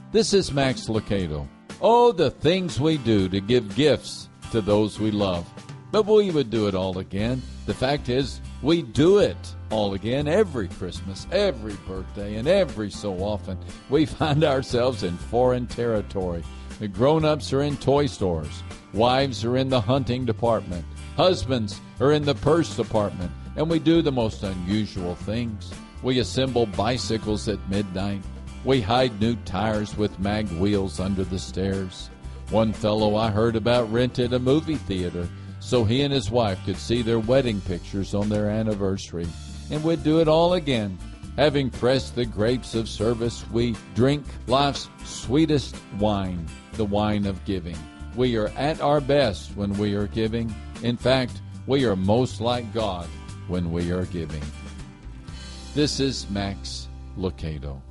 This is Max Lucado. Oh, the things we do to give gifts to those we love. But we would do it all again. The fact is, we do it all again every Christmas, every birthday, and every so often. We find ourselves in foreign territory. The grown-ups are in toy stores. Wives are in the hunting department. Husbands are in the purse department. And we do the most unusual things. We assemble bicycles at midnight. We hide new tires with mag wheels under the stairs. One fellow I heard about rented a movie theater so he and his wife could see their wedding pictures on their anniversary. And we'd do it all again. Having pressed the grapes of service, we drink life's sweetest wine, the wine of giving. We are at our best when we are giving. In fact, we are most like God when we are giving. This is Max Lucado.